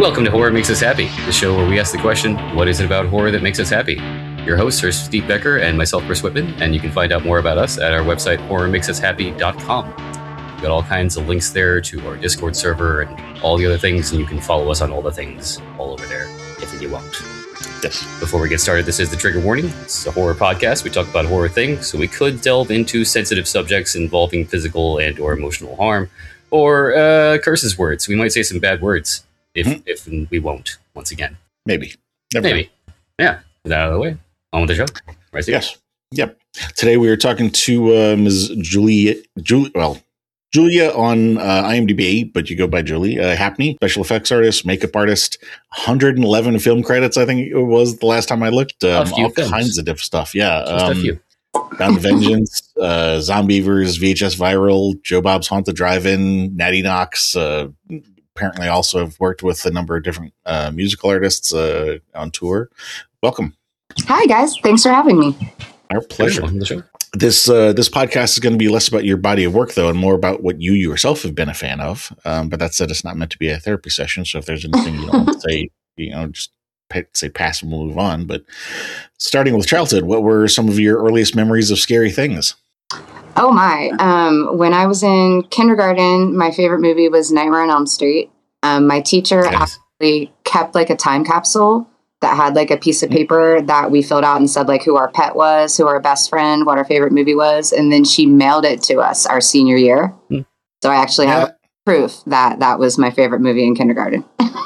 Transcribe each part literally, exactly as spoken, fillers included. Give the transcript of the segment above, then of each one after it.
Welcome to Horror Makes Us Happy, the show where we ask the question, what is it about horror that makes us happy? Your hosts are Steve Becker and myself, Chris Whitman, and you can find out more about us at our website, horror makes us happy dot com. We've got all kinds of links there to our Discord server and all the other things, and you can follow us on all the things all over there, if you won't. Yes. Before we get started, this is the trigger warning. It's a horror podcast. We talk about horror things, so we could delve into sensitive subjects involving physical and or emotional harm, or uh, curses words. We might say some bad words, if mm-hmm. if we won't, once again. Maybe. Never Maybe. Know. Yeah. With that out of the way, on with the show. Right, Steve? Yes. Yep. Today we are talking to uh, Miz Julia, Julia, well, Julia on uh, IMDb, but you go by Julie uh, Happney, special effects artist, makeup artist, one hundred eleven film credits, I think it was the last time I looked. Um, all films. Kinds of different stuff. Yeah. Just um, a few. Bound to Vengeance, uh, Zombievers, V H S Viral, Joe Bob's Haunted Drive-In, Natty Knox. Uh, apparently also have worked with a number of different uh, musical artists uh, on tour. Welcome. Hi, guys. Thanks for having me. Our pleasure. Welcome to the show. This uh, this podcast is going to be less about your body of work, though, and more about what you yourself have been a fan of. Um, but that said, it's not meant to be a therapy session. So if there's anything you don't want to say, you know, just pay, say pass and we'll move on. But starting with childhood, what were some of your earliest memories of scary things? Oh, my. Um, when I was in kindergarten, my favorite movie was Nightmare on Elm Street. Um, my teacher Nice. actually kept like a time capsule that had like a piece of paper that we filled out and said like who our pet was, who our best friend, what our favorite movie was. And then she mailed it to us our senior year. Hmm. So I actually Yeah. have proof that that was my favorite movie in kindergarten.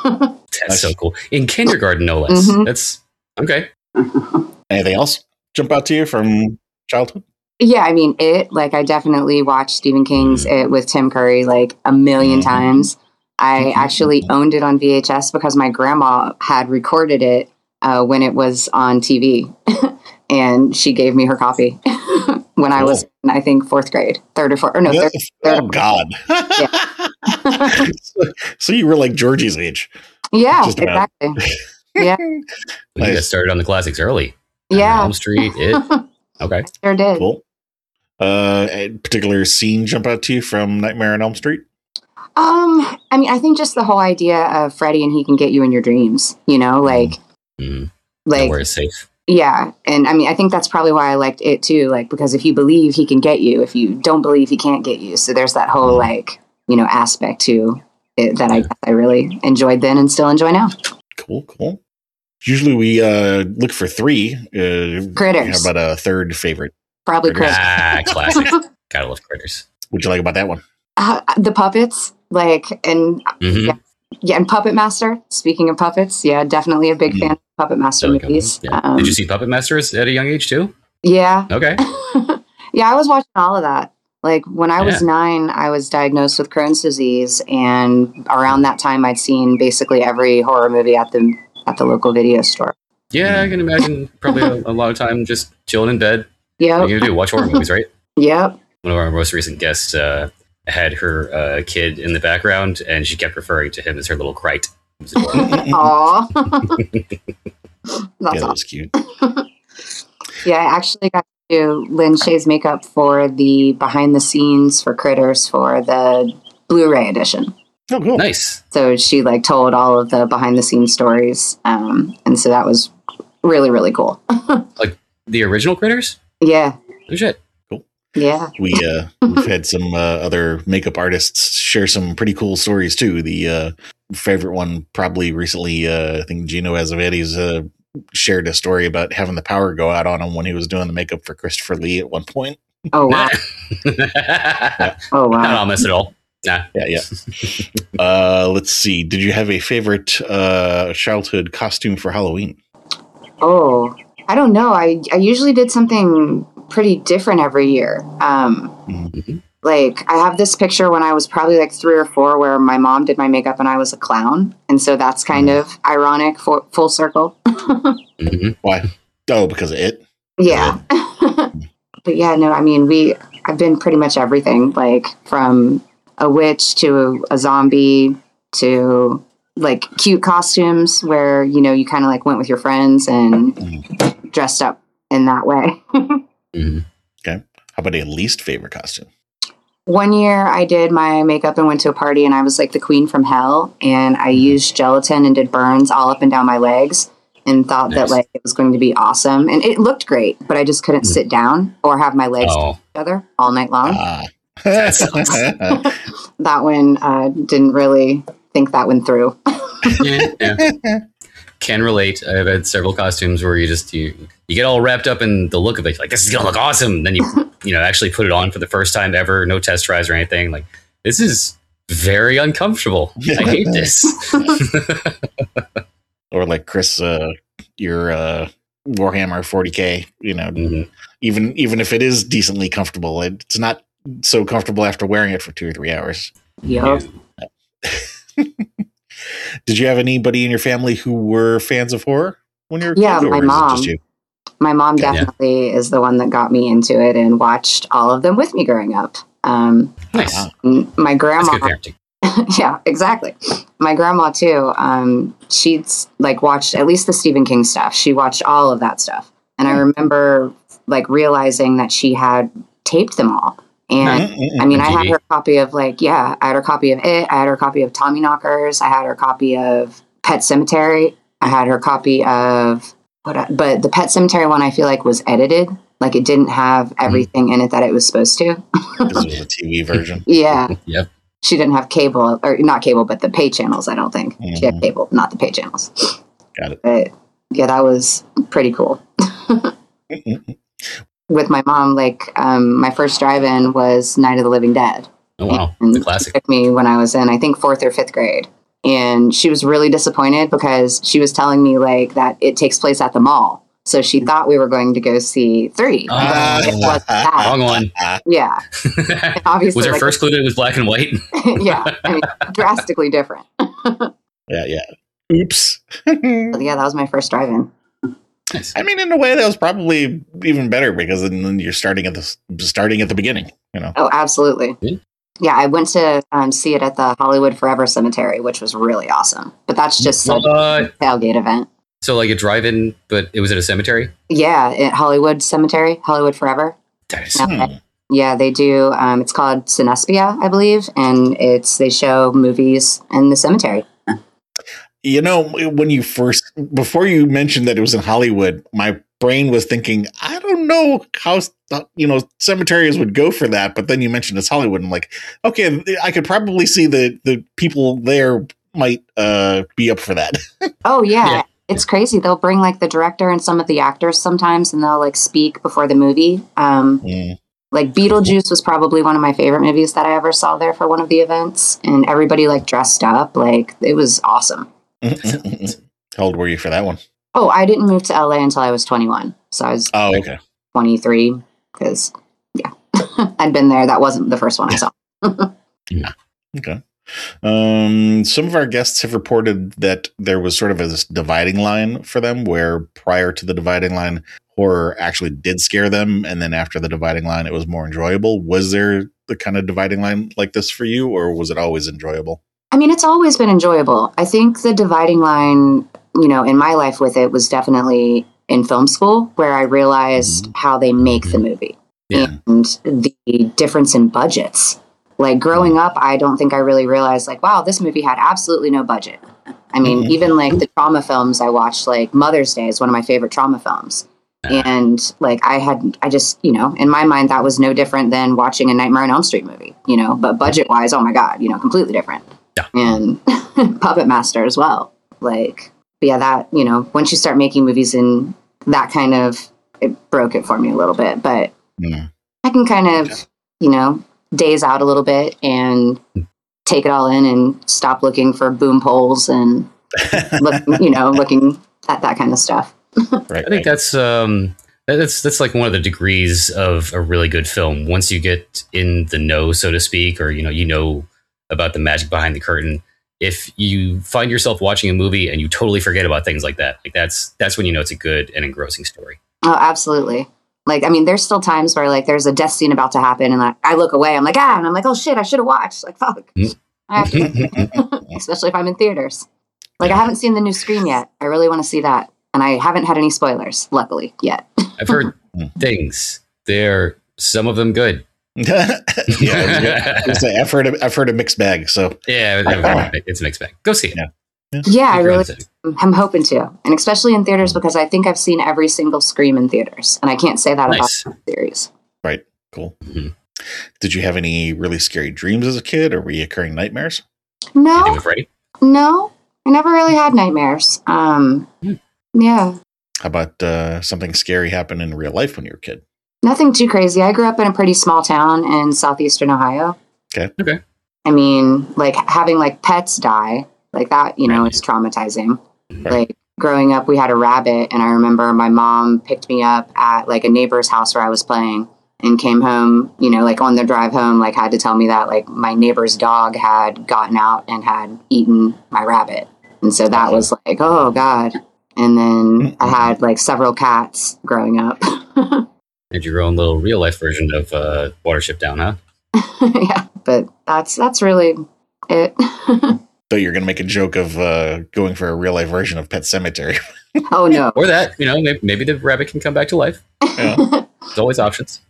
That's so cool. In kindergarten, no less. Mhm. That's okay. Anything else jump out to you from childhood? Yeah, I mean, it, like, I definitely watched Stephen King's It with Tim Curry, like, a million Mhm. times. I actually owned it on V H S because my grandma had recorded it uh, when it was on T V. And she gave me her copy when I was, in, I think, fourth grade, third or fourth, or no, third, third Oh, God. so, so you were like Georgie's age. Yeah, Just about. exactly. Yeah, We Nice. got started on the classics early. yeah, Elm Street, it. Okay. sure did. Cool. Uh, a particular scene jump out to you from Nightmare on Elm Street? Um, I mean, I think just the whole idea of Freddy and he can get you in your dreams, you know, like, Mm. like, Nowhere is safe. yeah. And I mean, I think that's probably why I liked it too. Like, because if you believe he can get you, if you don't believe he can't get you. So there's that whole, like, you know, aspect to it that I, I really enjoyed then and still enjoy now. Cool, cool. Usually we uh, look for three. Uh, Critters. How about a third favorite? Probably Critters. Chris. Ah, classic. Gotta love critters. What'd you like about that one? Uh, the puppets, like, and Mhm. yeah, yeah, and Puppet Master. Speaking of puppets, yeah, definitely a big Mhm. fan of Puppet Master There we go. movies. Yeah. Um, Did you see Puppet Masters at a young age too? Yeah. Okay. Yeah, I was watching all of that. Like when I was Yeah. nine, I was diagnosed with Crohn's disease, and around that time, I'd seen basically every horror movie at the at the local video store. Yeah, I can imagine probably a, a lot of time just chilling in bed. What are Yep. you gonna do? Watch horror movies, right? Yep. One of our most recent guests uh, had her uh, kid in the background, and she kept referring to him as her little Krite. It was adorable. Aw. Yeah, That's that awesome. was cute. Yeah, I actually got to do Lynn Shea's makeup for the behind the scenes for Critters for the Blu-ray edition. Oh, cool. Nice. So she like told all of the behind the scenes stories. Um, and so that was really, really cool. The original critters? Yeah. Oh shit. Yeah. We uh, we've had some uh, other makeup artists share some pretty cool stories too. The uh, favorite one probably recently, uh, I think Gino Azovetti's uh, shared a story about having the power go out on him when he was doing the makeup for Christopher Lee at one point. Oh, wow. Oh, wow. Not honest at all. Nah. Yeah, yeah. uh, let's see. Did you have a favorite uh, childhood costume for Halloween? Oh, I don't know. I, I usually did something pretty different every year. Um, Mhm. like I have this picture when I was probably like three or four where my mom did my makeup and I was a clown. And so that's kind Mm. of ironic for full circle. Mhm. Why? Oh, because of it. Yeah. But yeah, no, I mean, we, I've been pretty much everything, like from a witch to a zombie to like cute costumes where, you know, you kind of like went with your friends and Mm. dressed up in that way. Mhm. How about a least favorite costume? One year I did my makeup and went to a party and I was like the queen from hell. And I used gelatin and did burns all up and down my legs and thought nice. that like it was going to be awesome. And it looked great, but I just couldn't mm. sit down or have my legs oh. touch each other all night long. Uh. That one uh, didn't really think that one through. yeah, yeah. Can relate. I've had several costumes where you just you you get all wrapped up in the look of it, like this is gonna look awesome. Then you you know actually put it on for the first time ever, no test tries or anything. Like this is very uncomfortable. I hate this. Or like Chris, uh, your uh, Warhammer forty K. You know, mm-hmm. even even if it is decently comfortable, it's not so comfortable after wearing it for two or three hours. Yep. Yeah. Did you have anybody in your family who were fans of horror when you were yeah, kids? My mom. My mom okay, definitely yeah. is the one that got me into it and watched all of them with me growing up. Um, nice. My grandma. That's good parenting. Yeah, exactly. My grandma too. Um, she'd like watched at least the Stephen King stuff. She watched all of that stuff, and I remember like realizing that she had taped them all. And I mean, I had her copy of like, yeah, I had her copy of it. I had her copy of Tommyknockers. I had her copy of Pet Sematary. I had her copy of what, I, but the Pet Sematary one I feel like was edited. Like it didn't have everything mm. in it that it was supposed to. This was a T V version. Yeah. Yep. She didn't have cable or not cable, but the pay channels. I don't think mm-hmm. she had cable, not the pay channels. Got it. But yeah, that was pretty cool. With my mom, like um, my first drive-in was Night of the Living Dead. Oh wow, and the classic. She took me when I was in, I think, fourth or fifth grade, and she was really disappointed because she was telling me like that it takes place at the mall, so she thought we were going to go see three. Uh, it wasn't that. Wrong one. Yeah, obviously, was her like, first clue that it was black and white? Yeah, I mean, drastically different. yeah, yeah. Oops. Yeah, that was my first drive-in. Nice. I mean, in a way, that was probably even better because then you're starting at the starting at the beginning. You know. Oh, absolutely. Yeah, yeah I went to um, see it at the Hollywood Forever Cemetery, which was really awesome. But that's just such uh, a tailgate event. So, like a drive-in, but it was at a cemetery. Yeah, at Hollywood Cemetery, Hollywood Forever. That is. Hmm. Yeah, they do. Um, it's called Cinespia, I believe, and it's they show movies in the cemetery. You know, when you first, before you mentioned that it was in Hollywood, my brain was thinking, I don't know how, you know, cemeteries would go for that. But then you mentioned it's Hollywood. I'm like, okay, I could probably see the, the people there might uh, be up for that. Oh, yeah. yeah. It's crazy. They'll bring like the director and some of the actors sometimes, and they'll like speak before the movie. Um, mm. Like Beetlejuice was probably one of my favorite movies that I ever saw there for one of the events. And everybody like dressed up. Like it was awesome. How old were you for that one? Oh, I didn't move to L A until I was twenty-one. So I was oh, okay. twenty-three because, yeah, I'd been there. That wasn't the first one I saw. Yeah. Okay. Um, some of our guests have reported that there was sort of a dividing line for them where prior to the dividing line, horror actually did scare them. And then after the dividing line, it was more enjoyable. Was there the kind of dividing line like this for you, or was it always enjoyable? I mean, it's always been enjoyable. I think the dividing line, you know, in my life with it was definitely in film school where I realized mm-hmm. how they make mm-hmm. the movie yeah. and the difference in budgets. Like growing up, I don't think I really realized like, wow, this movie had absolutely no budget. I mean, mm-hmm. even like the trauma films I watched, like Mother's Day is one of my favorite trauma films. And like I had, I just, you know, in my mind, that was no different than watching a Nightmare on Elm Street movie, you know, but budget wise, oh my God, you know, completely different. Yeah. And Puppet Master as well. Like, yeah, that, you know, once you start making movies in that kind of, it broke it for me a little bit, but mm. I can kind of, okay. you know, daze out a little bit and take it all in and stop looking for boom poles and look, you know, looking at that kind of stuff. Right, I think that's um, that's that's like one of the degrees of a really good film. Once you get in the know, so to speak, or you know, you know about the magic behind the curtain. If you find yourself watching a movie and you totally forget about things like that, like that's that's when you know it's a good and engrossing story. Oh, absolutely. Like, I mean, there's still times where like there's a death scene about to happen, and like I look away, I'm like, ah, and I'm like, oh shit, I should have watched. Like, fuck, mm. I have to. Especially if I'm in theaters. Like, I haven't seen the new Scream yet. I really want to see that. And I haven't had any spoilers, luckily, yet. I've heard things. They're some of them good. yeah, I was gonna say, I've heard of, I've heard a mixed bag. So yeah, it's a mixed bag. Go see it. Yeah. Yeah, yeah I really I'm hoping to. And especially in theaters, because I think I've seen every single Scream in theaters. And I can't say that nice. about the series. Right. Cool. Mm-hmm. Did you have any really scary dreams as a kid or reoccurring nightmares? No. Anything with Freddy? No. I never really had nightmares. Um, hmm. Yeah. How about uh, something scary happened in real life when you were a kid? Nothing too crazy. I grew up in a pretty small town in southeastern Ohio. Okay. Okay. I mean, like having like pets die, like that, you know, right. is traumatizing. Right. Like growing up, we had a rabbit, and I remember my mom picked me up at like a neighbor's house where I was playing and came home, you know, like on the drive home, like had to tell me that like my neighbor's dog had gotten out and had eaten my rabbit. And so that was like, oh God. And then I had like several cats growing up. Had your own little real life version of uh, Watership Down, huh? Yeah, but that's that's really it. So you're going to make a joke of uh, going for a real life version of Pet Sematary. Oh, no. Or that, you know, maybe, maybe the rabbit can come back to life. Yeah. There's always options.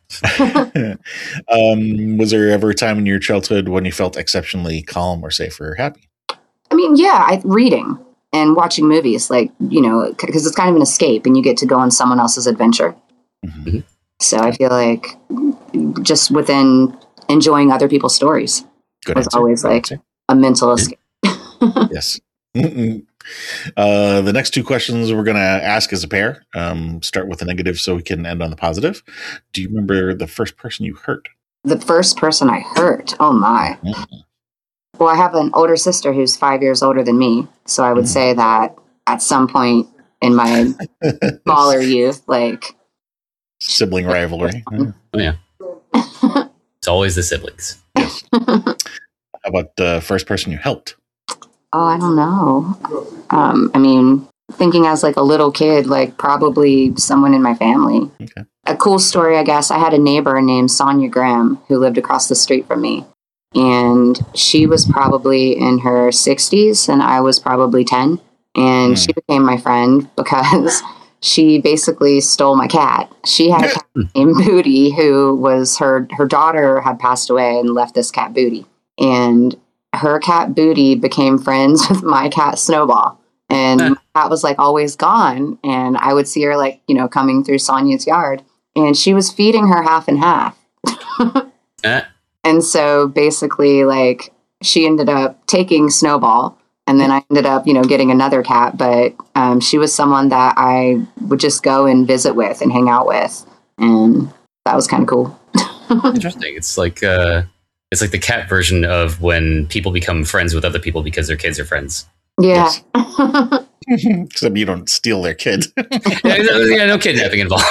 um, was there ever a time in your childhood when you felt exceptionally calm or safe or happy? I mean, yeah, I, reading and watching movies, like, you know, because it's kind of an escape and you get to go on someone else's adventure. Mm-hmm. So I feel like just within enjoying other people's stories Good was answer. always Good like answer. a mental escape. Yes. Uh, the next two questions we're going to ask as a pair. Um, start with the negative so we can end on the positive. Do you remember the first person you hurt? The first person I hurt? Oh, my. Mm-hmm. Well, I have an older sister who's five years older than me. So I would mm-hmm. say that at some point in my smaller youth, like... Sibling rivalry. Oh, yeah. It's always the siblings. Yes. How about the first person you helped? Oh, I don't know. Um, I mean, thinking as like a little kid, like probably someone in my family. Okay. A cool story, I guess. I had a neighbor named Sonia Graham who lived across the street from me. And she was probably in her sixties and I was probably ten. And mm. she became my friend because she basically stole my cat. She had a cat named Booty who was her, her daughter had passed away and left this cat Booty. And her cat Booty became friends with my cat Snowball. And uh. my cat was like always gone. And I would see her like, you know, coming through Sonia's yard. And she was feeding her half and half. uh. And so basically like she ended up taking Snowball. And then I ended up, you know, getting another cat. But um, she was someone that I would just go and visit with and hang out with. And that was kind of cool. Interesting. It's like... Uh... It's like the cat version of when people become friends with other people because their kids are friends. Yeah. Yes. Except you don't steal their kids. yeah, yeah, no kidnapping involved.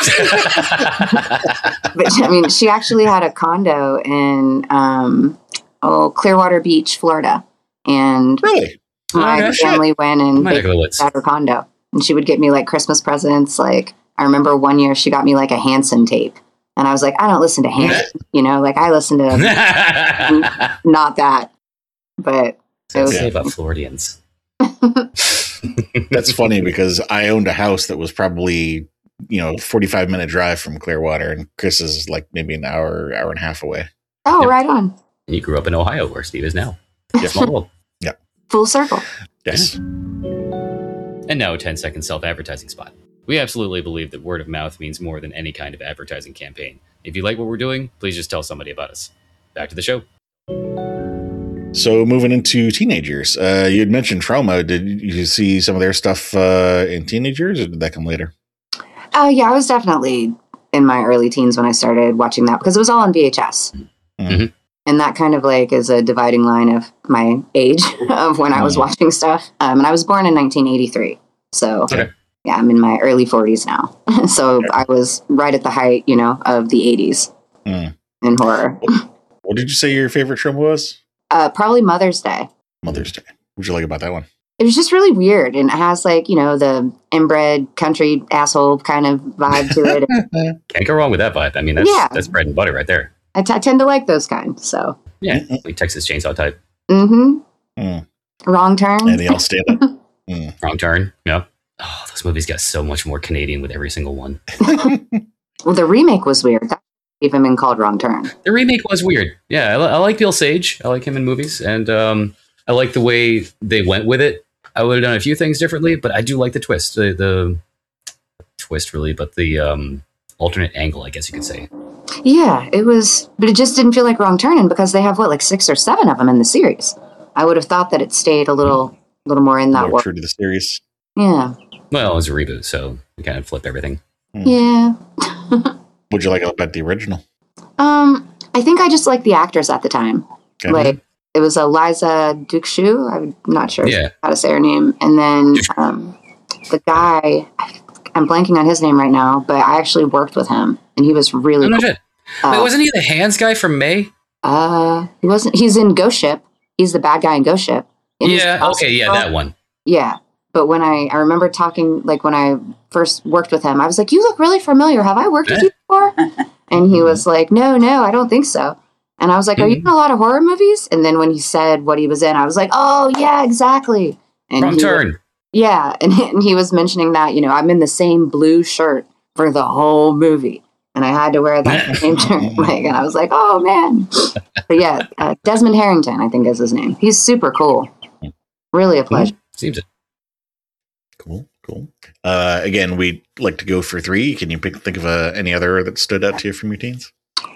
But I mean, she actually had a condo in um, oh Clearwater Beach, Florida, and really, my oh, family shit. went and at her condo, and she would get me like Christmas presents. Like I remember one year she got me like a Hanson tape. And I was like, I don't listen to Hanson, you know, like I listen to not that, but it was say about Floridians. That's funny because I owned a house that was probably, you know, forty-five minute drive from Clearwater, and Chris is like maybe an hour, hour and a half away. Oh, yep. Right on. And you grew up in Ohio where Steve is now. Yes. Small world. Yeah. Full circle. Yes. And now a ten second self-advertising spot. We absolutely believe that word of mouth means more than any kind of advertising campaign. If you like what we're doing, please just tell somebody about us. Back to the show. So moving into teenagers, uh, you had mentioned Trauma. Did you see some of their stuff uh, in teenagers, or did that come later? Oh, uh, yeah, I was definitely in my early teens when I started watching that because it was all on V H S. Mm-hmm. And that kind of like is a dividing line of my age of when I was mm-hmm. watching stuff. Um, and I was born in nineteen eighty-three. So... Okay. Yeah, I'm in my early forties now. So I was right at the height, you know, of the eighties mm. in horror. What did you say your favorite Trauma was? Uh, probably Mother's Day. Mother's Day. What did you like about that one? It was just really weird. And it has like, you know, the inbred country asshole kind of vibe to it. Can't go wrong with that vibe. I mean, that's, yeah. that's bread and butter right there. I, t- I tend to like those kinds. So yeah, like Texas Chainsaw type. Mm-hmm. Mm. Wrong Turn. And they all stand up. mm. Wrong Turn. Yep. Oh, those movies got so much more Canadian with every single one. Well, the remake was weird. That leave him in Called Wrong Turn. The remake was weird. Yeah, I, li- I like Bill Sage. I like him in movies, and um, I like the way they went with it. I would have done a few things differently, but I do like the twist. The, the twist, really, but the um, alternate angle, I guess you could say. Yeah, it was, but it just didn't feel like Wrong Turn, and because they have what, like six or seven of them in the series. I would have thought that it stayed a little, little more in that More world. true to the series. Yeah. Well, it was a reboot, so you kind of flip everything. Yeah. What'd you like about the original? Um, I think I just liked the actress at the time. Okay. Like, it was Eliza Dushku. I'm not sure Yeah. how to say her name. And then um, the guy, I'm blanking on his name right now, but I actually worked with him, and he was really Oh, no cool. shit. Wait, Uh, wasn't he the hands guy from May? uh, he wasn't. He's in Ghost Ship. He's the bad guy in Ghost Ship. In his Yeah, costume okay, yeah, girl. that one. Yeah. But when I, I remember talking, like when I first worked with him, I was like, you look really familiar. Have I worked with you before? And he was like, no, no, I don't think so. And I was like, are you in a lot of horror movies? And then when he said what he was in, I was like, oh, yeah, exactly. And Wrong he Turn. Was, yeah. And, and he was mentioning that, you know, I'm in the same blue shirt for the whole movie. And I had to wear that same shirt. Like, and I was like, oh, man. But yeah, uh, Desmond Harrington, I think is his name. He's super cool. Really a pleasure. Seems it. Cool, cool. Uh, again, we like to go for three. Can you pick, think of uh, any other that stood out to you from your teens?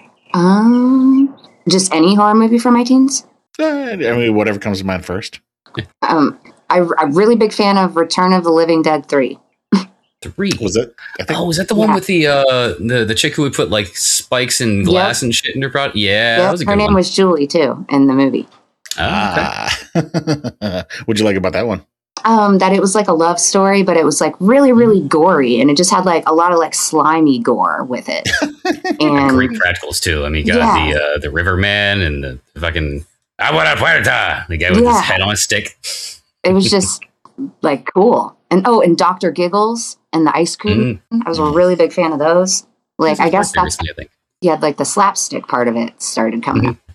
Um, just any horror movie for my teens? Uh, I mean, whatever comes to mind first. Um, I, I'm a really big fan of Return of the Living Dead three. Three. Was it? I think. Oh, was that the one Yeah. with the uh the, the chick who would put like spikes and glass and shit in her product? Yeah, that Yep, was a her good name one. was Julie too in the movie. Ah, okay. Ah. What'd you like about that one? Um, that it was like a love story, but it was like really, really gory, and it just had like a lot of like slimy gore with it. And Great practicals too. I mean, you got Yeah. the uh, the Riverman and the fucking Agua Puerta, the guy with Yeah. his head on a stick. it was just like cool. And oh, and Doctor Giggles and the ice cream. I was a really big fan of those. Like, I guess that's Recently, I think. yeah, like the slapstick part of it started coming up.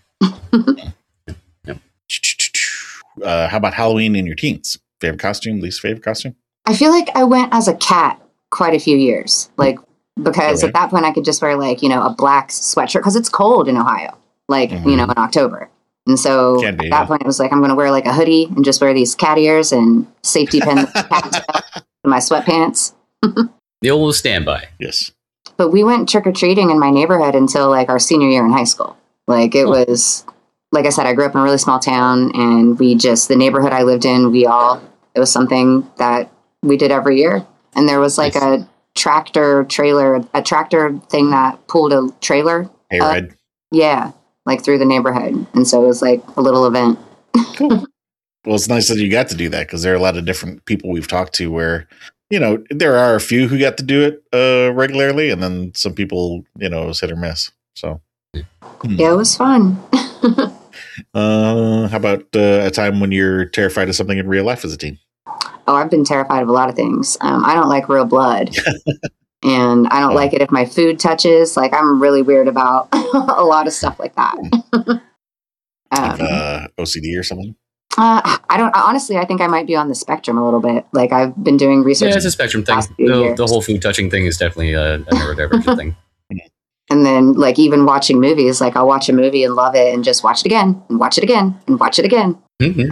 Uh, how about Halloween in your teens? Favorite costume, least favorite costume? I feel like I went as a cat quite a few years, like because Okay. at that point I could just wear like you know a black sweatshirt because it's cold in Ohio, like Mhm. you know in October, and so Can be, at that yeah. point it was like I'm going to wear like a hoodie and just wear these cat ears and safety pins and my sweatpants. The old standby. Yes. But we went trick or treating in my neighborhood until like our senior year in high school. Like it Cool. was, like I said, I grew up in a really small town, and we just the neighborhood I lived in, we all it was something that we did every year. And there was like Nice. a tractor trailer, a tractor thing that pulled a trailer. Hey, Uh, Red. Yeah, like through the neighborhood, and so it was like a little event. Cool. Well, it's nice that you got to do that because there are a lot of different people we've talked to where, you know, there are a few who got to do it uh, regularly, and then some people, you know, it was hit or miss. So, hmm. Yeah, it was fun. uh, how about uh, a time when you're terrified of something in real life as a teen? Oh, I've been terrified of a lot of things. Um, I don't like real blood. And I don't Oh. like it if my food touches. Like, I'm really weird about a lot of stuff like that. um, Like, uh, O C D or something? uh, I don't, honestly, I think I might be on the spectrum a little bit. Like, I've been doing research. Yeah, it's a spectrum thing. last few The, years. the whole food touching thing is definitely a, a neurodivergent thing. And then, like, even watching movies, like, I'll watch a movie and love it and just watch it again and watch it again and watch it again. Mhm.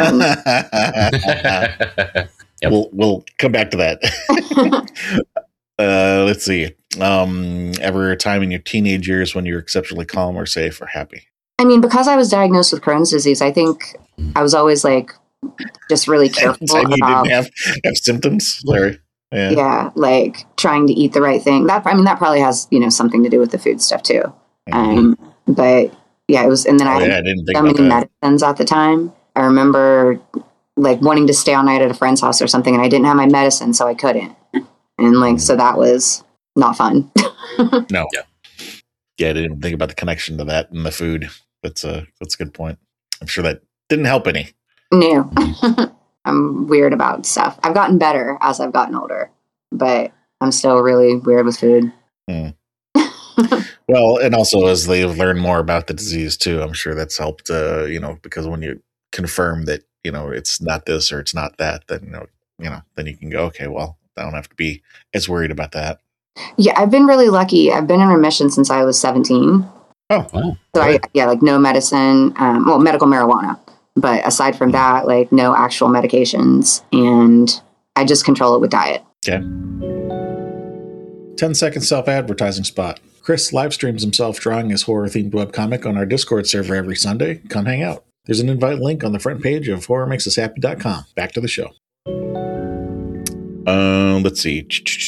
Yep. We'll we'll come back to that. uh, let's see. Um, ever a time in your teenage years when you were exceptionally calm or safe or happy? I mean, because I was diagnosed with Crohn's disease, I think I was always, like, just really careful Time you about. didn't have, have symptoms, Larry. Yeah. Yeah, like trying to eat the right thing. That I mean, that probably has you know something to do with the food stuff too. Um, but yeah, it was. And then Oh, I had yeah, I didn't think so about many that. medicines at the time. I remember like wanting to stay all night at a friend's house or something, and I didn't have my medicine, so I couldn't. And like, so that was not fun. No. Yeah. Yeah, I didn't think about the connection to that and the food. That's a that's a good point. I'm sure that didn't help any. No, I'm weird about stuff. I've gotten better as I've gotten older, but I'm still really weird with food. Hmm. Well, and also as they've learned more about the disease too, I'm sure that's helped. Uh, you know, because when you confirm that you know it's not this or it's not that, then you know, you know, then you can go, okay, well, I don't have to be as worried about that. Yeah, I've been really lucky. I've been in remission since I was seventeen. Oh, wow. So I, yeah, like no medicine, um, well, medical marijuana. But aside from that, like no actual medications. And I just control it with diet. Okay. ten second self-advertising spot. Chris live streams himself drawing his horror-themed webcomic on our Discord server every Sunday. Come hang out. There's an invite link on the front page of horror makes us happy dot com. Back to the show. Um, let's see.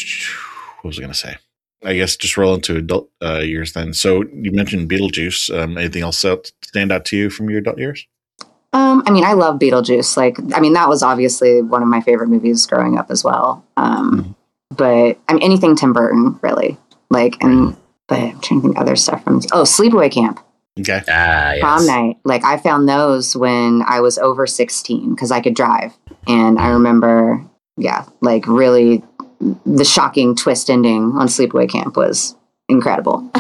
What was I going to say? I guess just roll into adult uh, years then. So you mentioned Beetlejuice. Um, anything else that stand out to you from your adult years? Um, I mean, I love Beetlejuice. Like, I mean, that was obviously one of my favorite movies growing up as well. Um, mm-hmm. But I mean, anything Tim Burton, really. Like, and but I'm trying to think other stuff from. Oh, Sleepaway Camp. Okay. Ah, yes. Prom night. Like, I found those when I was over sixteen because I could drive, and I remember, yeah, like really, the shocking twist ending on Sleepaway Camp was incredible.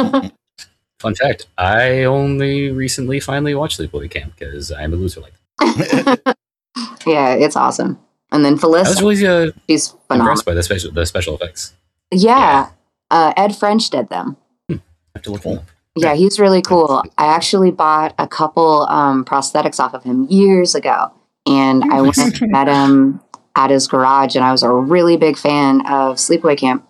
Fun fact, I only recently finally watched Sleepaway Camp because I'm a loser like that. Yeah, it's awesome. And then Felissa. I was really uh, she's phenomenal. impressed by the special, the special effects. Yeah. yeah. Uh, Ed French did them. Hmm. I have to look him up. Yeah, he's really cool. I actually bought a couple um, prosthetics off of him years ago. And I went and met him at his garage, and I was a really big fan of Sleepaway Camp.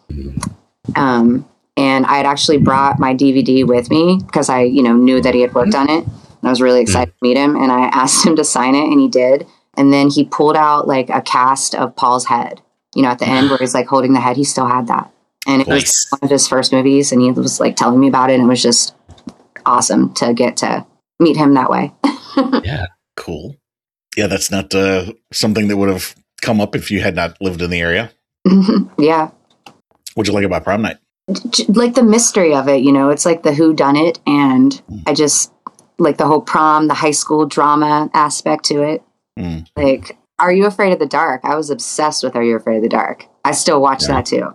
Um, and I had actually brought my D V D with me because I, you know, knew that he had worked on it. And I was really excited to meet him. And I asked him to sign it, and he did. And then he pulled out like a cast of Paul's head, you know, at the end where he's like holding the head. He still had that. And it nice. was one of his first movies. And he was like telling me about it. And it was just awesome to get to meet him that way. Yeah. Cool. Yeah, that's not uh, something that would have come up if you had not lived in the area. Yeah. What'd you like about prom night? Like the mystery of it, you know, it's like the whodunit. And mm. I just like the whole prom, the high school drama aspect to it. Mm. Like, Are You Afraid of the Dark? I was obsessed with Are You Afraid of the Dark? I still watch yeah. that too.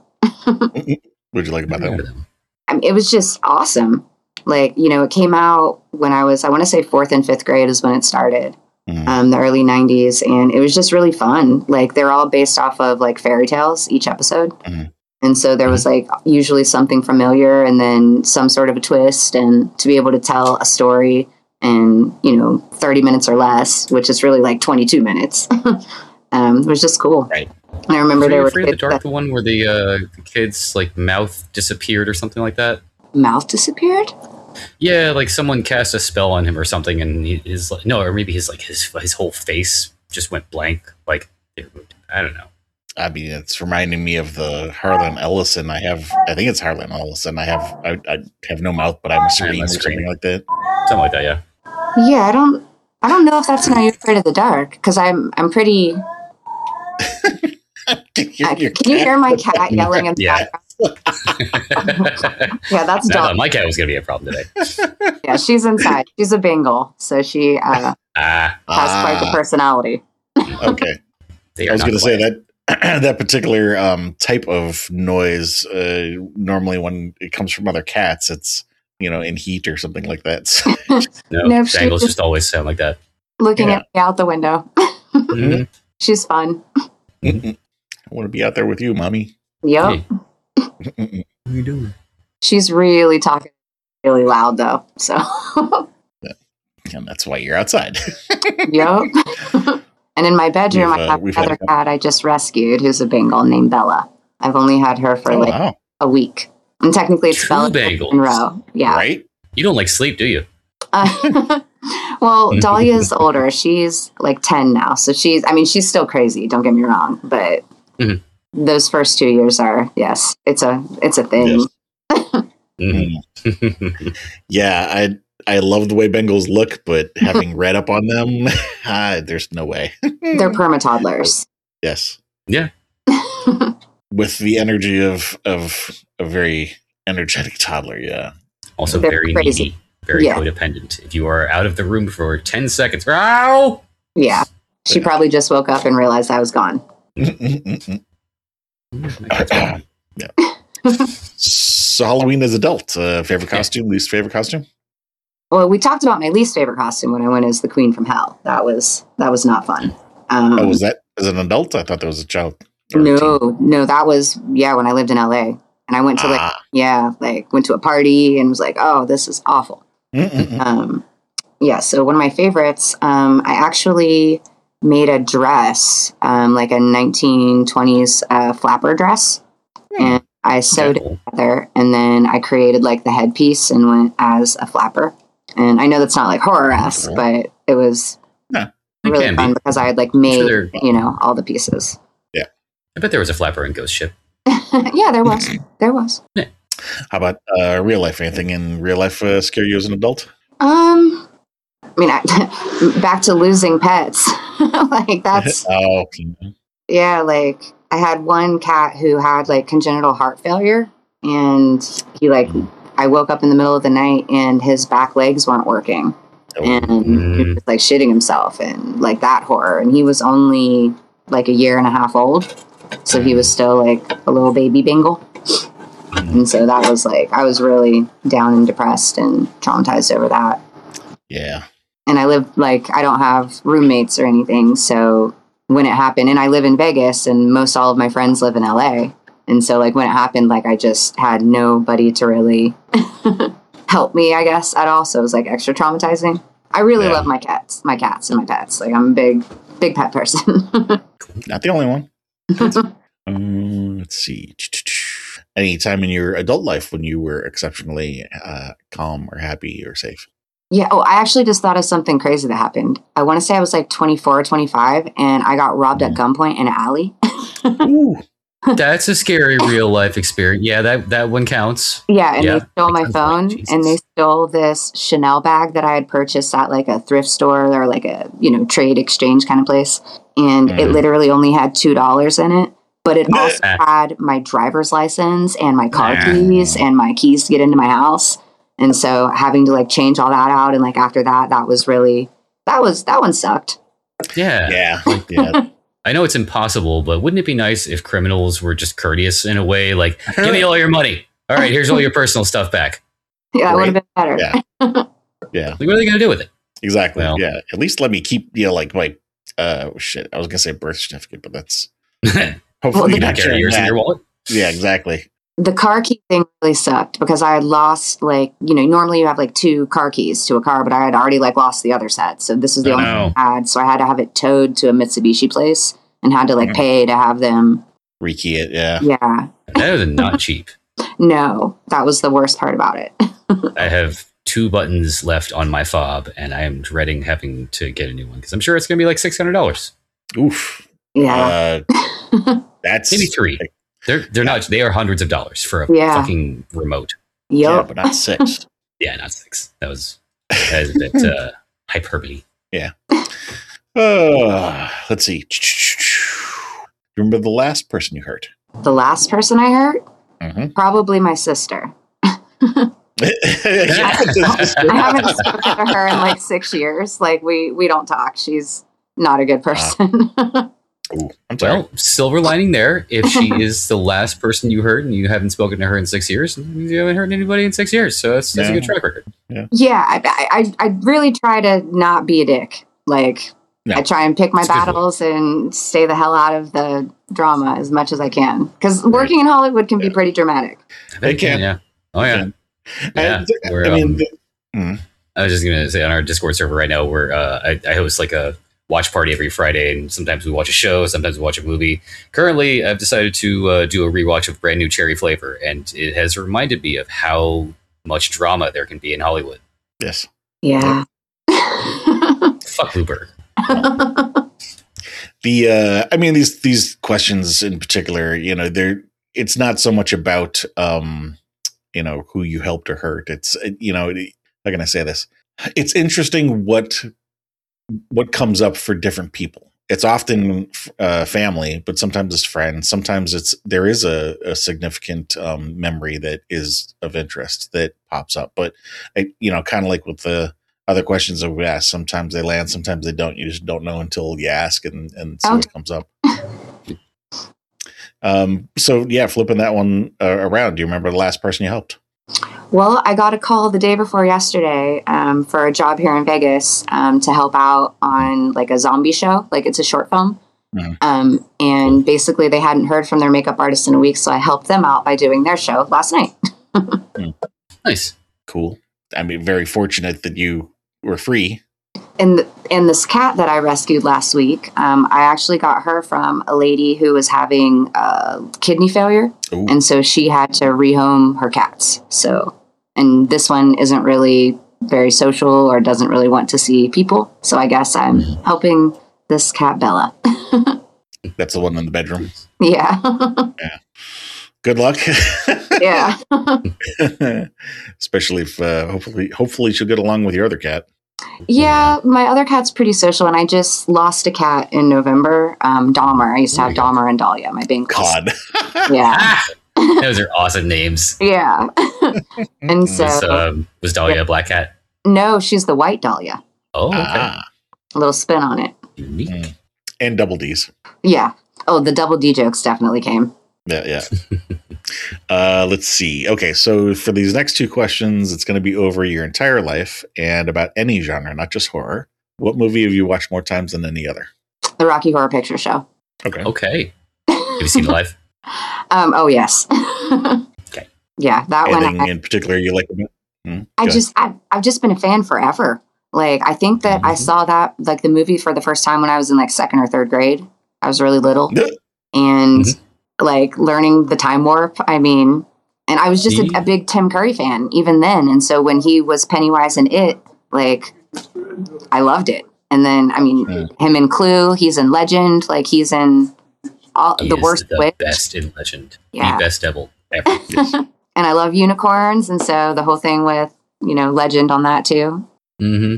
What'd you like about that one? I mean, it was just awesome. Like, you know, it came out when I was, I want to say fourth and fifth grade is when it started, mm. um, the early nineties. And it was just really fun. Like, they're all based off of like fairy tales, each episode. Mm. And so there was like usually something familiar and then some sort of a twist. And to be able to tell a story in, you know, thirty minutes or less, which is really like twenty-two minutes, um, it was just cool. Right. And I remember there were Afraid of the Dark, the one where the, uh, the kid's like mouth disappeared or something like that. Mouth disappeared? Yeah, like someone cast a spell on him or something, and he is like, no, or maybe his like his his whole face just went blank. Like, I don't know. I mean, it's reminding me of the Harlan Ellison. I have, I think it's Harlan Ellison. I have, I, I have no mouth, but I'm a scream or something like that. Something like that, yeah. Yeah, I don't, I don't know if that's an Are You Afraid of the Dark? Because I'm, I'm pretty. Can you, uh, can you hear my cat yelling in the yeah. background? Yeah, that's I dog. thought my cat was going to be a problem today. Yeah, she's inside. She's a Bengal, so she uh, ah. has ah. quite the personality. Okay. I was going to say that that particular um, type of noise, uh, normally when it comes from other cats, it's, you know, in heat or something like that. So. No, no Bengals just always sound like that. Looking yeah. at me out the window. Mm-hmm. She's fun. Mm-hmm. I want to be out there with you, Mommy. Yep. Hey. What are you doing? She's really talking really loud, though. So. Yeah. And that's why you're outside. Yep. And in my bedroom, we've, uh, I have another had- cat I just rescued who's a Bengal named Bella. I've only had her for oh, like wow. a week. And technically it's True Bella Bengals. Monroe. Yeah. Right? You don't like sleep, do you? Uh, well, Dahlia's older. She's like ten now. So she's, I mean, she's still crazy. Don't get me wrong. But mm-hmm. those first two years are, yes, it's a, it's a thing. Yes. mm-hmm. Yeah. I, I love the way Bengals look, but having read up on them, ah, there's no way. They're perma-toddlers. Yes. Yeah. With the energy of, of a very energetic toddler. Yeah. Also They're very crazy. needy, very yeah. codependent. If you are out of the room for ten seconds, ow! Yeah. She yeah. probably just woke up and realized I was gone. yeah. So Halloween as adult, uh, favorite costume, yeah. least favorite costume? Well, we talked about my least favorite costume when I went as the Queen from Hell. That was that was not fun. Um, oh, was that as an adult? I thought that was a child. No, no, that was, yeah, when I lived in L A. And I went to like, Ah. yeah, like went to a party and was like, oh, this is awful. Mm-mm-mm. Um, yeah. So one of my favorites, um, I actually made a dress, um, like a nineteen twenties uh, flapper dress. Hmm. And I sewed Cool. it together, and then I created like the headpiece and went as a flapper. And I know that's not like horror-esque, Cool. but it was Yeah, it really can fun be. because I had like sure made, they're- you know, all the pieces. I bet there was a flapper in Ghost Ship. Yeah, there was. There was. How about uh, real life? Anything in real life uh, scare you as an adult? Um, I mean, I, back to losing pets. Like that's Oh, yeah. Like I had one cat who had like congenital heart failure, and he like I woke up in the middle of the night and his back legs weren't working, and he Mm. was like shitting himself and like that horror. And he was only like a year and a half old, so he was still like a little baby Bengal. And so that was like I was really down and depressed and traumatized over that. yeah. And I live like I don't have roommates or anything, so when it happened, and I live in Vegas, and most all of my friends live in L A, and so like when it happened, like I just had nobody to really help me, I guess, at all. So it was like extra traumatizing. I really Yeah. love my cats, my cats and my pets. Like I'm a big, big pet person. Not the only one. um, let's see. Any time in your adult life when you were exceptionally uh, calm or happy or safe? Yeah. Oh, I actually just thought of something crazy that happened. I want to say I was like twenty-four or twenty-five, and I got robbed at gunpoint in an alley. Ooh. That's a scary real life experience. Yeah, that, that one counts. Yeah, and Yeah, they stole my that sounds phone, like and they Jesus. stole this Chanel bag that I had purchased at like a thrift store or like a you know trade exchange kind of place, and it Mhm. literally only had two dollars in it, but it also Ah. had my driver's license and my car Ah. keys and my keys to get into my house, and so having to like change all that out, and like after that, that was really that was that one sucked. Yeah. Yeah. Yeah. I know it's impossible, but wouldn't it be nice if criminals were just courteous in a way? Like, give me all your money. All right, here's all your personal stuff back. Yeah, that would have Right. been better. Yeah. Yeah. Like, what are they going to do with it? Exactly. Well. Yeah. At least let me keep, you know, like my, uh, shit. I was going to say birth certificate, but that's Well, hopefully the not carry sharing yours in that. your wallet. Yeah, exactly. The car key thing really sucked because I had lost like you know normally you have like two car keys to a car, but I had already like lost the other set, so this is the Oh, only no. one I had. So I had to have it towed to a Mitsubishi place and had to like Mhm. pay to have them. Rekey it. Yeah. Yeah, Better than not cheap. no, that was the worst part about it. I have two buttons left on my fob, and I am dreading having to get a new one because I'm sure it's going to be like six hundred dollars. Oof. Yeah, Uh, that's Maybe three. They're they're not. They are hundreds of dollars for a Yeah. fucking remote. Yeah, yup. but not six. Yeah, not six. That was that is a bit uh, hyperbole. Uh, let's see. Remember the last person you hurt? The last person I hurt, Mm-hmm. probably my sister. I haven't spoken to her in like six years. Like we we don't talk. She's not a good person. Ooh, I'm sorry. Well, silver lining there. If she is the last person you heard and you haven't spoken to her in six years, that means you haven't heard anybody in six years. So that's, that's a Yeah. good track record. Yeah, I, I I really try to not be a dick. Like No. I try and pick my It's a good way. battles and stay the hell out of the drama as much as I can. Because working in Hollywood can be Yeah. pretty dramatic. I bet It can. Yeah. Oh yeah. Yeah. I, We're, I mean, um, the- mm, I was just gonna say on our Discord server right now, where uh, I, I host like a watch party every Friday, and sometimes we watch a show, sometimes we watch a movie. Currently, I've decided to uh, do a rewatch of Brand New Cherry Flavor, and it has reminded me of how much drama there can be in Hollywood. yes. Yeah. Fuck Bluebird. The uh, I mean these these questions in particular, you know, they're it's not so much about um, you know, who you helped or hurt. It's uh, you know, how can I say this? It's interesting what what comes up for different people. It's often uh, family, but sometimes it's friends. Sometimes it's there is a, a significant um, memory that is of interest that pops up. But I, you know, kind of like with the other questions that we ask, sometimes they land, sometimes they don't. You just don't know until you ask and, and see Oh. what comes up. um. So yeah, flipping that one uh, around. Do you remember the last person you helped? Well, I got a call the day before yesterday um, for a job here in Vegas um, to help out on like a zombie show. Like it's a short film. Mhm. Um, and basically, they hadn't heard from their makeup artist in a week, so I helped them out by doing their show last night. Nice. Cool. I mean, very fortunate that you were free. And and this cat that I rescued last week, um, I actually got her from a lady who was having uh, kidney failure, Ooh. and so she had to rehome her cats. So, and this one isn't really very social or doesn't really want to see people. So I guess I'm helping this cat Bella. That's the one in the bedroom. Yeah. Good luck. Yeah. Especially if uh, hopefully hopefully she'll get along with your other cat. Yeah, my other cat's pretty social, and I just lost a cat in November. Um, Dahmer. I used to have Dahmer and Dahlia, my Bengals. God. Yeah. Ah, those are awesome names. Yeah. And so, Was, um, was Dahlia yeah. a black cat? no, she's the white Dahlia. Oh, okay. Ah. A little spin on it. Unique. Mm. And double D's. Yeah. Oh, the double D jokes definitely came. Yeah, yeah. uh, let's see. Okay, so for these next two questions, it's going to be over your entire life and about any genre, not just horror. What movie have you watched more times than any other? The Rocky Horror Picture Show. Okay. Okay. Have you seen it live? Um, oh, yes. Okay. Yeah, that one. Anything I, in particular you like about? Hmm? I Go ahead. just, I, I've just been a fan forever. Like, I think that I Mhm. saw that, like, the movie for the first time when I was in, like, second or third grade. I was really little. Yeah. And, Mhm. like, learning the time warp, I mean, and I was just a, Yeah. a big Tim Curry fan even then. And so when he was Pennywise in It, like, I loved it. And then, I mean, Yeah. him in Clue, he's in Legend, like, he's in all He the is worst the witch. best in Legend. Yeah. The best devil ever. And I love unicorns. And so the whole thing with, you know, Legend on that too. Mm-hmm.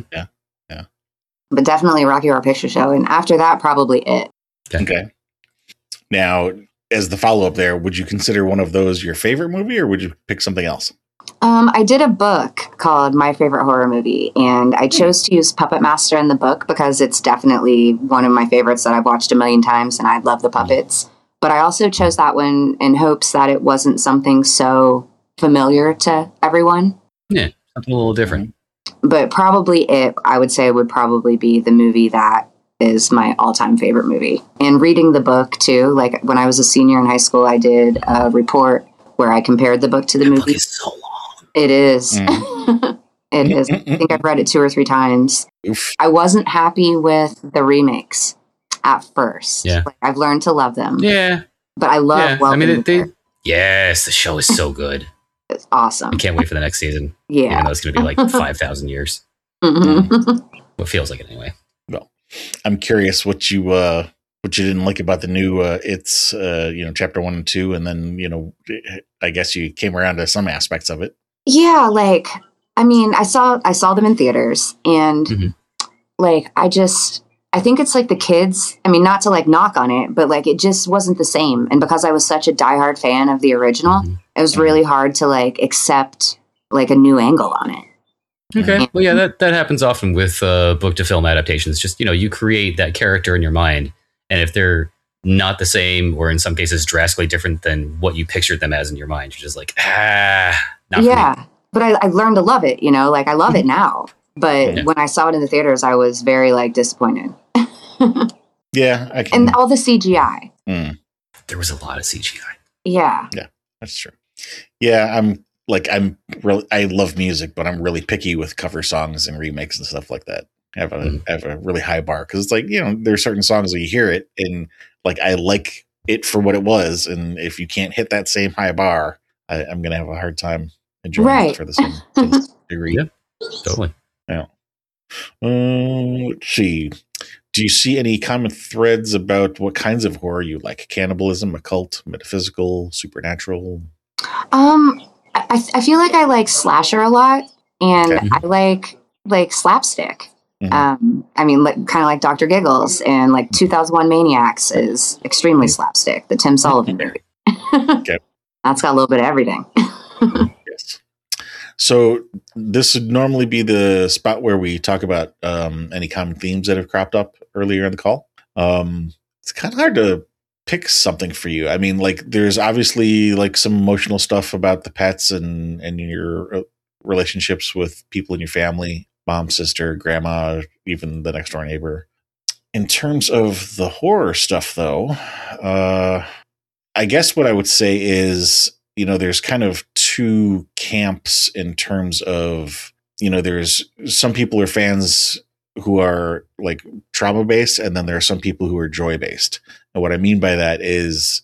But definitely Rocky Horror Picture Show. And after that, probably It. Okay. Now, as the follow up there, would you consider one of those your favorite movie or would you pick something else? Um, I did a book called My Favorite Horror Movie, and I chose to use Puppet Master in the book because it's definitely one of my favorites that I've watched a million times, and I love the puppets. But I also chose that one in hopes that it wasn't something so familiar to everyone. Yeah. Something a little different. But probably It, I would say, would probably be the movie that is my all-time favorite movie. And reading the book, too, like when I was a senior in high school, I did a report where I compared the book to the The book movie. is so long. It is. Mm. It is. I think I've read it two or three times. Oof. I wasn't happy with the remakes at first. Yeah. Like, I've learned to love them. Yeah. But I love Yeah. I Welcome mean, to it, they, Derry. yes, the show is so good. It's awesome. I can't wait for the next season. Even Yeah. though it's going to be like five thousand years. Mhm. What feels like it anyway. I'm curious what you uh what you didn't like about the new uh it's uh you know chapter one and two, and then you know I guess you came around to some aspects of it. Yeah, like I mean, I saw I saw them in theaters, and Mhm. like I just I think it's like the kids. I mean, not to like knock on it, but like it just wasn't the same. And because I was such a diehard fan of the original, Mhm. it was really hard to like accept like a new angle on it. Okay. Well, yeah, that, that happens often with uh, book to film adaptations. Just, you know, you create that character in your mind. And if they're not the same, or in some cases drastically different than what you pictured them as in your mind, you're just like, ah, not for me. Yeah, but I, I learned to love it. You know, like I love it now. But Yeah. when I saw it in the theaters, I was very like disappointed. Yeah, I can. And all the C G I. Mm, There was a lot of C G I. Yeah. that's true. Yeah, I'm like I'm really I love music, but I'm really picky with cover songs and remakes and stuff like that. I have a Mm. I have a really high bar because it's like you know there's certain songs where you hear it and like I like it for what it was, and if you can't hit that same high bar, I, I'm gonna have a hard time enjoying Right. it for the same, to the same degree. Yeah. Totally. Um, let's see. Do you see any common threads about what kinds of horror you like? Cannibalism, occult, metaphysical, supernatural? Um, I, I feel like I like slasher a lot, and Okay. I like like slapstick. Mhm. Um, I mean, like, kind of like Doctor Giggles, and like two thousand one Maniacs is extremely slapstick. The Tim Sullivan movie. Okay. That's got a little bit of everything. Yes. So this would normally be the spot where we talk about um, any common themes that have cropped up earlier in the call. Um, it's kind of hard to pick something for you. I mean, like there's obviously like some emotional stuff about the pets and and your uh, relationships with people in your family, mom, sister, grandma, even the next door neighbor. in terms of the horror stuff, though, uh, I guess what I would say is, you know, there's kind of two camps in terms of, you know, there's some people are fans who are like trauma based, and then there are some people who are joy based. And what I mean by that is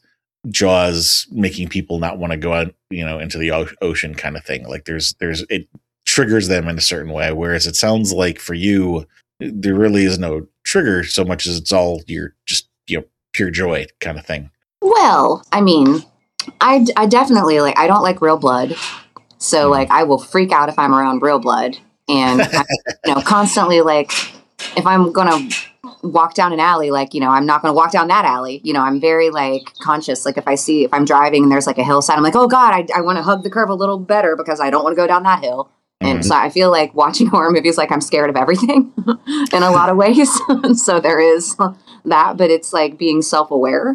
Jaws making people not want to go out, you know, into the o- ocean kind of thing. Like there's, there's, it triggers them in a certain way. Whereas it sounds like for you, there really is no trigger so much as it's all you're just, you know, pure joy kind of thing. Well, I mean, I, I definitely like, I don't like real blood. So mm. like I will freak out if I'm around real blood. And, I'm, you know, constantly like, if I'm going to walk down an alley, like, you know, I'm not going to walk down that alley. You know, I'm very like conscious. Like if I see, if I'm driving and there's like a hillside, I'm like, oh God, I, I want to hug the curve a little better because I don't want to go down that hill. And mm-hmm. so I feel like watching horror movies, like I'm scared of everything in a lot of ways. So there is that, but it's like being self-aware.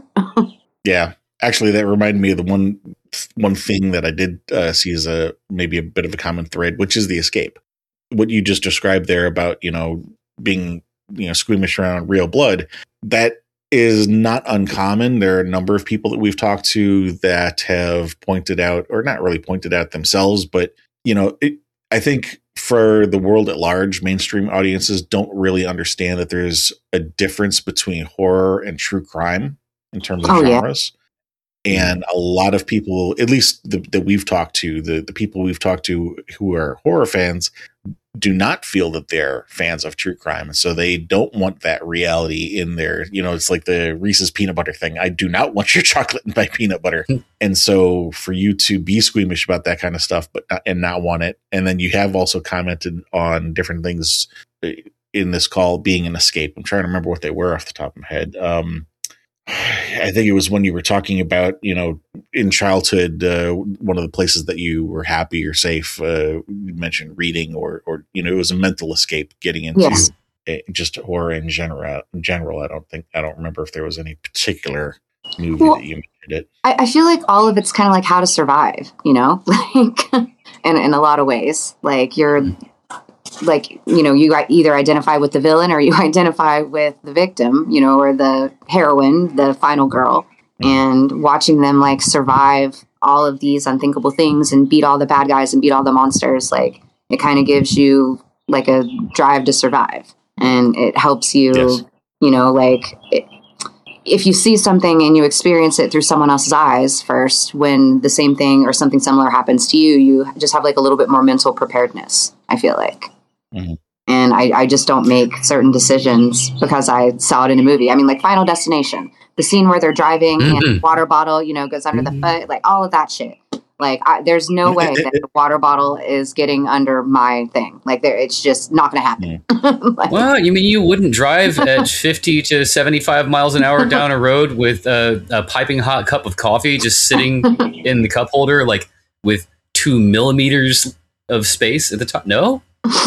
Yeah. Actually, that reminded me of the one, one thing that I did uh, see as a, maybe a bit of a common thread, which is the escape. What you just described there about, you know, being, you know, squeamish around real blood, that is not uncommon. There are a number of people that we've talked to that have pointed out, or not really pointed out themselves, but, you know, it, I think for the world at large, mainstream audiences don't really understand that there's a difference between horror and true crime in terms of oh, genres. Yeah. And a lot of people, at least the, that we've talked to, the, the people we've talked to who are horror fans, do not feel that they're fans of true crime. And so they don't want that reality in there. You know, it's like the Reese's peanut butter thing. I do not want your chocolate in my peanut butter. And so for you to be squeamish about that kind of stuff, but not, and not want it. And then you have also commented on different things in this call being an escape. I'm trying to remember what they were off the top of my head. Um, I think it was when you were talking about, you know, in childhood, uh, one of the places that you were happy or safe, uh, you mentioned reading or, or, you know, it was a mental escape getting into yes. a, just horror in general. In general, I don't think, I don't remember if there was any particular movie well, that you mentioned it. I, I feel like all of it's kind of like How to Survive, you know, like in, in a lot of ways, like you're, mm-hmm. like, you know, you either identify with the villain or you identify with the victim, you know, or the heroine, the final girl, and watching them like survive all of these unthinkable things and beat all the bad guys and beat all the monsters. Like it kind of gives you like a drive to survive, and it helps you, yes. you know, like it, if you see something and you experience it through someone else's eyes first, when the same thing or something similar happens to you, you just have like a little bit more mental preparedness, I feel like. Mm-hmm. And I, I just don't make certain decisions because I saw it in a movie. I mean, like Final Destination, the scene where they're driving mm-hmm. and the water bottle, you know, goes under mm-hmm. the foot, like all of that shit. Like, I, there's no way that the water bottle is getting under my thing. Like, there, it's just not going to happen. Mm. like, well, you mean you wouldn't drive at fifty to seventy-five miles an hour down a road with a, a piping hot cup of coffee just sitting in the cup holder, like with two millimeters of space at the top? No?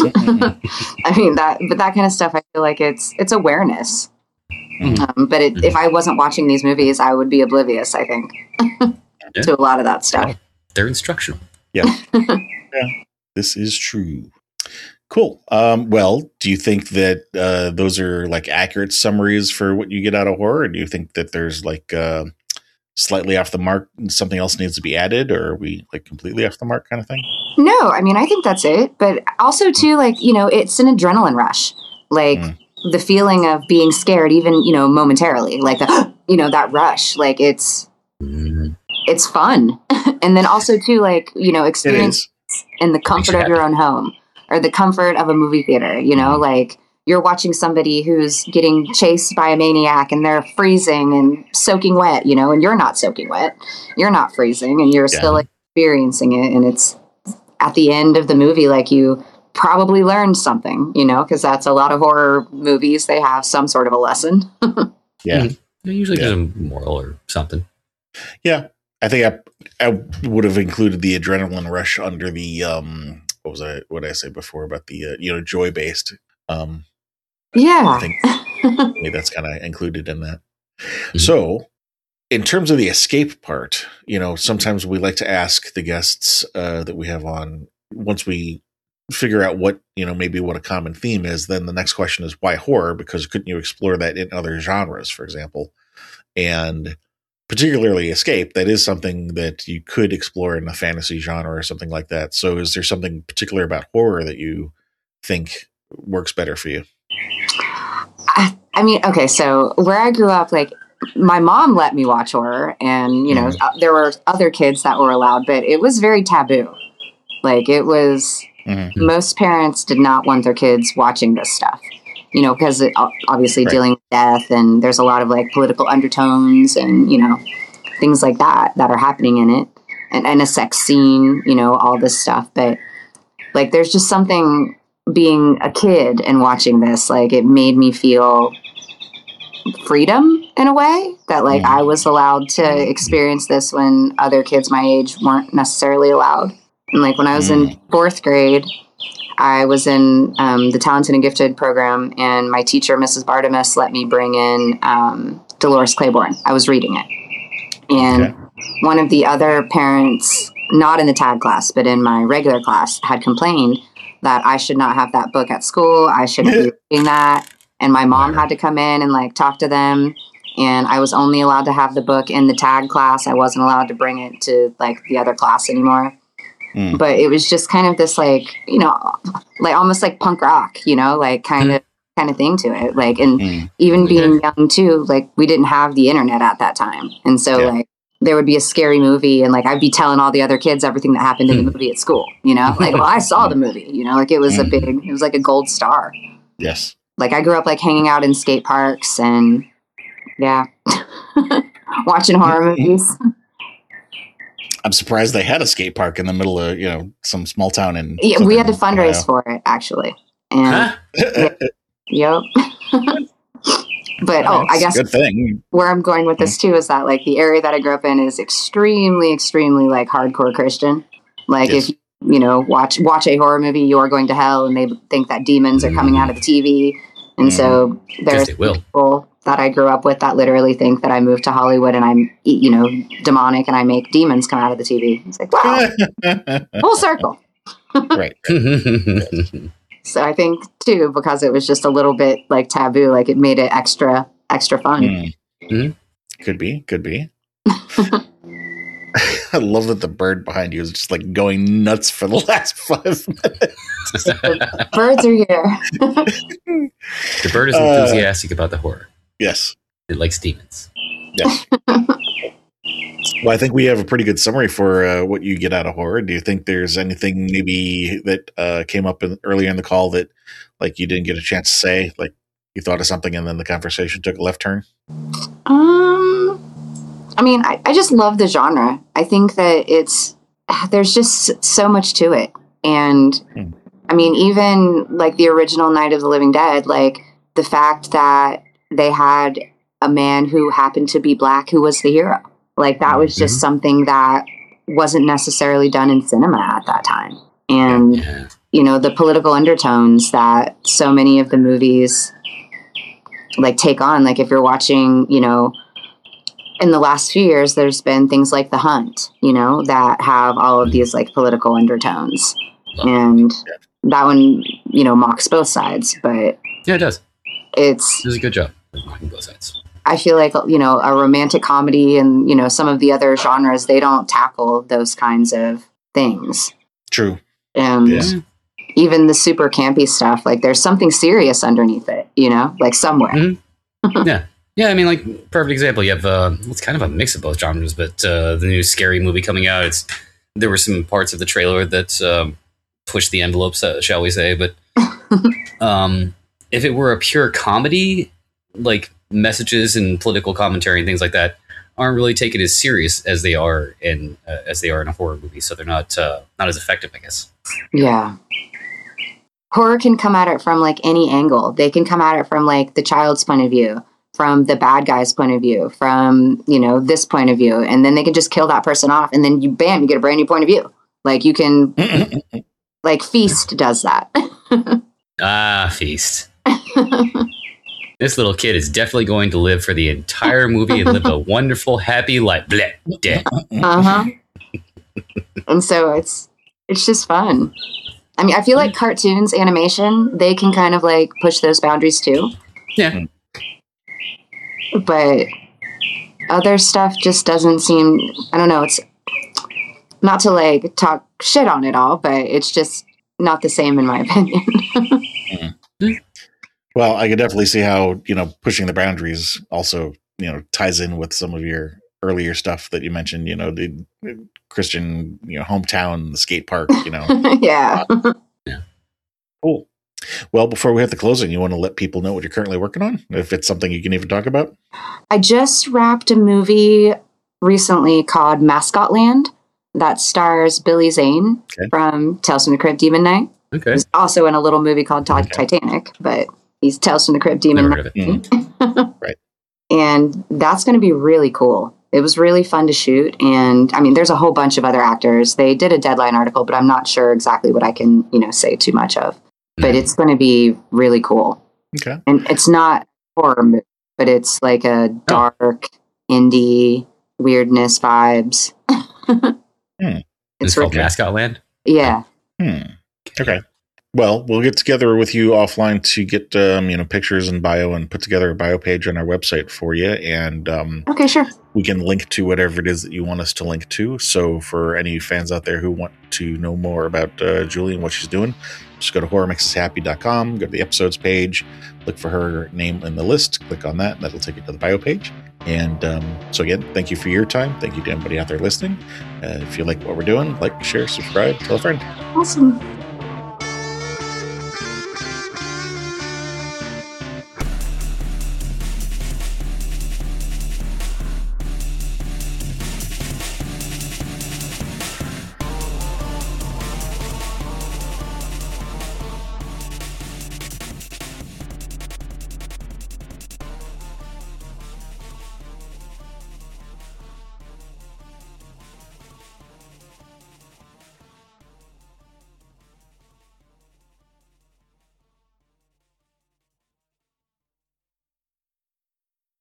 I mean that, but that kind of stuff, I feel like it's it's awareness. Mm-hmm. Um, but it, mm-hmm. if I wasn't watching these movies, I would be oblivious, I think, yeah. to a lot of that stuff. Yeah. They're instructional. Yeah, yeah, this is true. Cool. Um, well, do you think that uh, those are like accurate summaries for what you get out of horror? Or do you think that there's like uh, slightly off the mark and something else needs to be added, or are we like completely off the mark kind of thing? No, I mean, I think that's it. But also too, like, you know, it's an adrenaline rush, like mm. the feeling of being scared, even, you know, momentarily, like, the, you know, that rush, like it's, mm. it's fun. And then also too, like, you know, experience in the comfort of your own home or the comfort of a movie theater, you know, mm. like you're watching somebody who's getting chased by a maniac and they're freezing and soaking wet, you know, and you're not soaking wet, you're not freezing, and you're yeah. still like, experiencing it. And it's, at the end of the movie, like you probably learned something, you know, because that's a lot of horror movies. They have some sort of a lesson. yeah. Mm-hmm. Usually yeah. there's a moral or something. Yeah. I think I, I would have included the adrenaline rush under the, um, what was I, what did I say before about the, uh, you know, joy based. Um, yeah. I think maybe that's kind of included in that. Mm-hmm. So, in terms of the escape part, you know, sometimes we like to ask the guests uh, that we have on, once we figure out what, you know, maybe what a common theme is, then the next question is why horror? Because couldn't you explore that in other genres, for example? And particularly escape, that is something that you could explore in the fantasy genre or something like that. So is there something particular about horror that you think works better for you? I, I mean, okay, so where I grew up, like, my mom let me watch horror, and, you know, mm-hmm. there were other kids that were allowed, but it was very taboo. Like, it was, mm-hmm. most parents did not want their kids watching this stuff, you know, because it, obviously right. dealing with death, and there's a lot of, like, political undertones and, you know, things like that that are happening in it, and, and a sex scene, you know, all this stuff. But, like, there's just something being a kid and watching this, like, it made me feel freedom in a way that, like, mm-hmm. I was allowed to experience this when other kids my age weren't necessarily allowed. And, like, when I was mm-hmm. in fourth grade, I was in um, the Talented and Gifted program, and my teacher, Missus Bartimus, let me bring in um, Dolores Claiborne. I was reading it. And okay. one of the other parents, not in the tag class, but in my regular class, had complained that I should not have that book at school. I shouldn't be reading that. And my mom had to come in and, like, talk to them. And I was only allowed to have the book in the tag class. I wasn't allowed to bring it to, like, the other class anymore. Mm. But it was just kind of this, like, you know, like almost like punk rock, you know, like kind mm. of kind of thing to it. Like, and mm. even being yeah. young too, like, we didn't have the internet at that time. And so, yeah. like, there would be a scary movie, and, like, I'd be telling all the other kids everything that happened in the movie at school, you know, like, well, I saw the movie, you know, like, it was mm. a big, it was like a gold star. Yes. Like, I grew up, like, hanging out in skate parks and, yeah, watching horror movies. I'm surprised they had a skate park in the middle of, you know, some small town in. Yeah, we had to fundraise for it, actually. And, huh? Yep. But, oh, I guess good thing. Where I'm going with this, too, is that, like, the area that I grew up in is extremely, extremely, like, hardcore Christian. Like, yes. if you, you know, watch watch a horror movie, you are going to hell, and they think that demons are coming out of the T V. And mm. so there's people that I grew up with that literally think that I moved to Hollywood and I'm, you know, demonic and I make demons come out of the T V. It's like, wow, full circle. Right. So I think, too, because it was just a little bit, like, taboo, like, it made it extra, extra fun. Mm. Mm-hmm. Could be, could be. I love that the bird behind you is just, like, going nuts for the last five minutes. Birds are here. The bird is enthusiastic uh, about the horror. Yes. It likes demons. Yes. Well, I think we have a pretty good summary for uh, what you get out of horror. Do you think there's anything maybe that uh, came up in, earlier in the call that, like, you didn't get a chance to say? Like, you thought of something and then the conversation took a left turn? Um... I mean, I, I just love the genre. I think that it's, there's just so much to it. And mm. I mean, even like the original Night of the Living Dead, like the fact that they had a man who happened to be black who was the hero, like that was just mm-hmm. something that wasn't necessarily done in cinema at that time. And, yeah. you know, the political undertones that so many of the movies like take on, like if you're watching, you know, in the last few years, there's been things like The Hunt, you know, that have all of these like political undertones. And that one, you know, mocks both sides, but yeah, it does. It's it does a good job of mocking both sides. I feel like, you know, a romantic comedy and, you know, some of the other genres, they don't tackle those kinds of things. True. And yeah. even the super campy stuff, like there's something serious underneath it, you know, like somewhere. Mm-hmm. Yeah. Yeah, I mean, like, perfect example. You have, uh, it's kind of a mix of both genres, but uh, the new Scary Movie coming out, it's there were some parts of the trailer that um, pushed the envelopes, uh, shall we say. But um, if it were a pure comedy, like messages and political commentary and things like that aren't really taken as serious as they are in uh, as they are in a horror movie. So they're not uh, not as effective, I guess. Yeah. Horror can come at it from, like, any angle. They can come at it from, like, the child's point of view, from the bad guy's point of view, from, you know, this point of view. And then they can just kill that person off. And then you, bam, you get a brand new point of view. Like you can, like Feast does that. Ah, Feast. This little kid is definitely going to live for the entire movie and live a wonderful, happy life. Blech, dead. Uh-huh. And so it's, it's just fun. I mean, I feel like cartoons, animation, they can kind of like push those boundaries too. Yeah. But other stuff just doesn't seem, I don't know, it's not to like talk shit on it all, but it's just not the same in my opinion. mm-hmm. Well, I could definitely see how, you know, pushing the boundaries also, you know, ties in with some of your earlier stuff that you mentioned, you know, the Christian, you know, hometown, the skate park, you know. Yeah. Uh, yeah. Cool. Well, before we hit the closing, you want to let people know what you're currently working on, if it's something you can even talk about? I just wrapped a movie recently called Mascot Land that stars Billy Zane okay. from Tales from the Crypt Demon Knight. Okay. He's also in a little movie called okay. Titanic, but he's Tales from the Crypt Demon Knight. Mm. Right. And that's going to be really cool. It was really fun to shoot. And I mean, there's a whole bunch of other actors. They did a Deadline article, but I'm not sure exactly what I can, you know, say too much of. But it's going to be really cool. Okay. And it's not horror movie, but it's like a dark oh. indie weirdness vibes. hmm. It's, it's called really Mascot Land? Yeah. Hmm. Okay. Well, we'll get together with you offline to get um, you know, pictures and bio and put together a bio page on our website for you. And um, okay, sure. We can link to whatever it is that you want us to link to. So for any fans out there who want to know more about uh, Julie and what she's doing, just go to horror makes us happy dot com, go to the episodes page, look for her name in the list, click on that, and that'll take you to the bio page. And um, so again, thank you for your time. Thank you to everybody out there listening. Uh, if you like what we're doing, like, share, subscribe, tell a friend. Awesome.